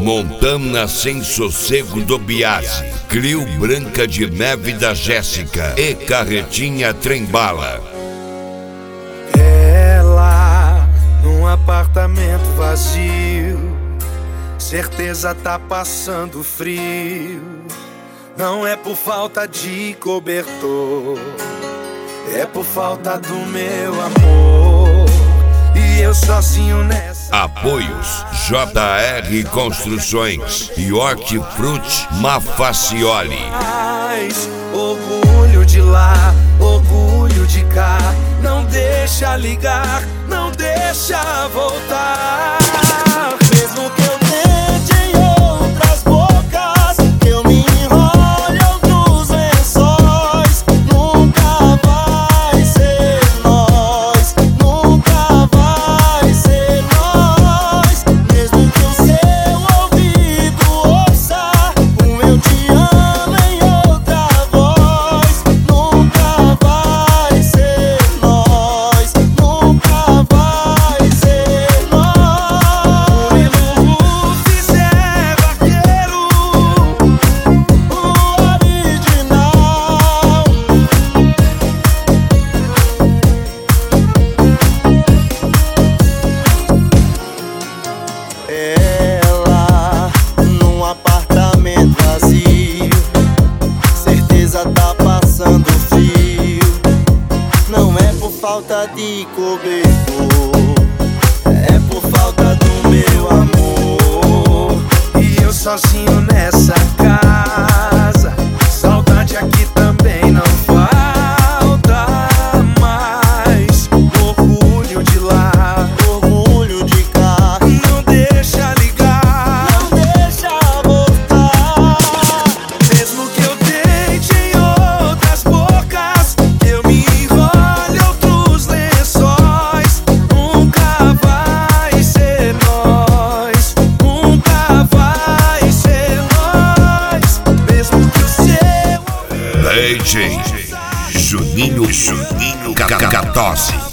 Montana Sem Sossego do Biase, Crio Branca de Neve da Jéssica e Carretinha Trembala. Ela num apartamento vazio, certeza tá passando frio. Não é por falta de cobertor, é por falta do meu amor. E eu sozinho nessa. Apoios JR Construções e Hortifruti Mafacioli. Orgulho de lá, orgulho de cá, não deixa ligar, não deixa voltar. Mesmo que eu tente em outras bocas, que eu me enrole outros lençóis, nunca vai ser nós, nunca vai ser nós. Mesmo que o seu ouvido ouça o eu te amo em outra voz, nunca vai ser nós, nunca vai ser nós. O Ilu fizer vaqueiro, o original. Ela num apartamento vazio, certeza tá passando frio. Não é por falta de cobertor, é por falta do meu amor. E eu sozinho nessa casa, saudade aqui também não falta mais. Orgulho de lá, orgulho de cá, não deixa ligar, não deixa voltar. Mesmo que eu deite em outras bocas, eu me enrole outros lençóis, nunca vai ser nós, nunca vai ser nós. Mesmo que o seu DJ Juninho Catose.